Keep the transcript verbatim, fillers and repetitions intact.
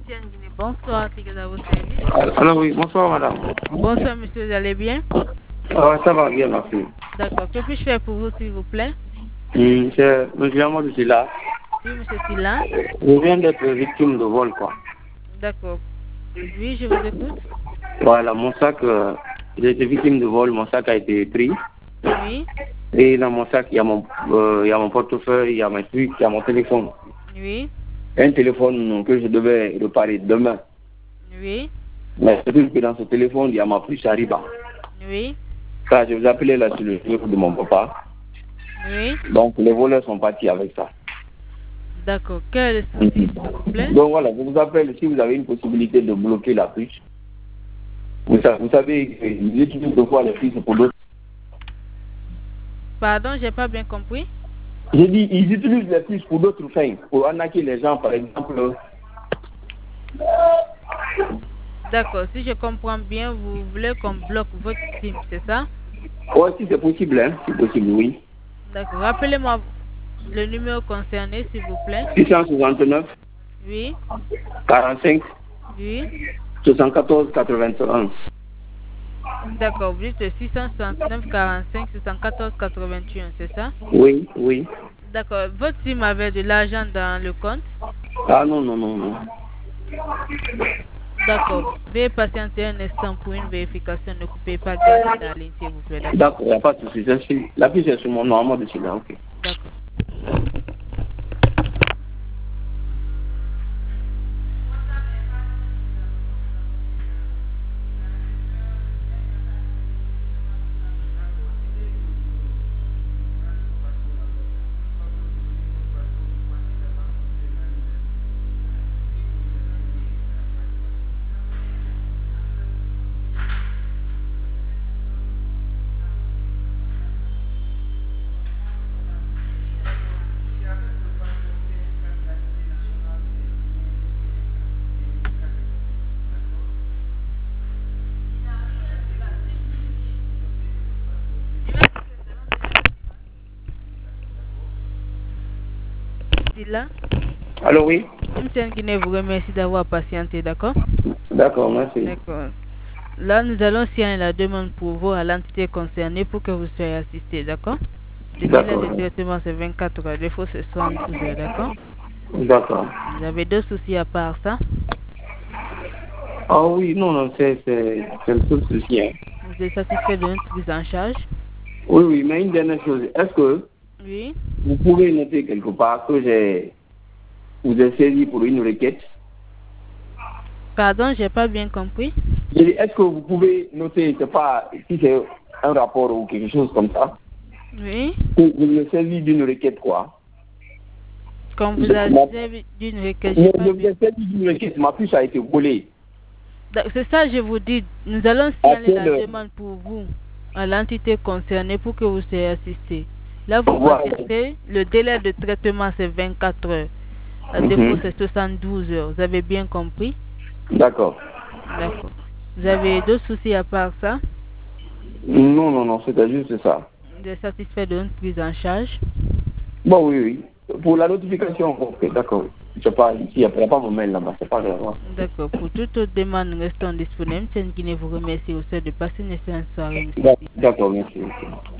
Bonsoir, c'est à vos services. Alors oui, bonsoir madame. Bonsoir monsieur, vous allez bien? Ah, ça va bien, merci. D'accord, que puis-je faire pour vous s'il vous plaît? Hum, c'est monsieur Amadou Silla. Oui, monsieur Silla. Je viens d'être victime de vol, quoi. D'accord. Oui, je vous écoute. Voilà, mon sac, euh, j'ai été victime de vol, mon sac a été pris. Oui. Et dans mon sac, il y a mon, euh, il y a mon portefeuille, il y a mes trucs, il y a mon téléphone. Oui. Un téléphone que je devais réparer demain. Oui. Mais c'est que dans ce téléphone, il y a ma puce Ariba. Oui. Ça, je vous appelais là sur le téléphone de mon papa. Oui. Donc, les voleurs sont partis avec ça. D'accord. Quel est le souci, s'il vous plaît? Donc voilà, je vous appelle si vous avez une possibilité de bloquer la puce. Vous savez, vous savez ils utilisent deux fois les puces pour d'autres. Pardon, j'ai pas bien compris. J'ai dit, ils utilisent les puces pour d'autres fins, pour arnaquer les gens, par exemple. D'accord, si je comprends bien, vous voulez qu'on bloque votre SIM, c'est ça? Oui, si c'est possible, hein, si possible, oui. D'accord, rappelez-moi le numéro concerné, s'il vous plaît. six cent soixante-neuf. Oui. quarante-cinq. Oui. soixante-quatorze quatre-vingt-un. D'accord, vous dites six cent soixante-neuf quarante-cinq soixante-quatorze quatre-vingt-un, c'est ça? Oui, oui. D'accord, votre SIM avait de l'argent dans le compte? Ah non, non, non, non. D'accord, veuillez patienter un instant pour une vérification, ne coupez pas, gardez la ligne s'il vous plaît. D'accord, il n'y a pas de souci. La puce est sur mon nom, moi dessus là, ok. D'accord. Là. Alors oui. M. Guinée vous remercie d'avoir patienté, d'accord? D'accord, merci. D'accord. Là, nous allons signer la demande pour vous à l'entité concernée pour que vous soyez assisté, d'accord? Le délai de traitement, c'est vingt-quatre heures. Le défaut, c'est soixante-douze heures, d'accord? D'accord. Vous avez deux soucis à part ça? Ah oui, non, non, c'est le seul souci. Hein. Vous êtes satisfait de notre prise en charge? Oui, oui, mais une dernière chose. Est-ce que oui. vous pouvez noter quelque part que j'ai vous ai saisi pour une requête? Pardon, j'ai pas bien compris. Est-ce que vous pouvez noter, je sais pas, si c'est un rapport ou quelque chose comme ça? Oui. Vous me saisi d'une requête, quoi? Quand vous avez servi d'une requête, je vous ai saisi d'une requête, ma puce a été volée. C'est ça, je vous dis. Nous allons signaler la le... demande pour vous à l'entité concernée pour que vous soyez assisté. Là, vous patientez. Le délai de traitement, c'est vingt-quatre heures. La mm-hmm. dépôt, c'est soixante-douze heures. Vous avez bien compris? D'accord. D'accord. Vous avez d'autres soucis à part ça? Non, non, non, c'était juste ça. Vous êtes satisfait de notre prise en charge? Bon, oui, oui. Pour la notification, ok, d'accord. Je sais pas, ici, il n'y a pas mon mail là-bas, c'est pas grave. D'accord. Pour toute autre demande, nous restons disponibles. Tiens Guinée vous remercie au sein de passer une excellente soirée. D'accord, merci.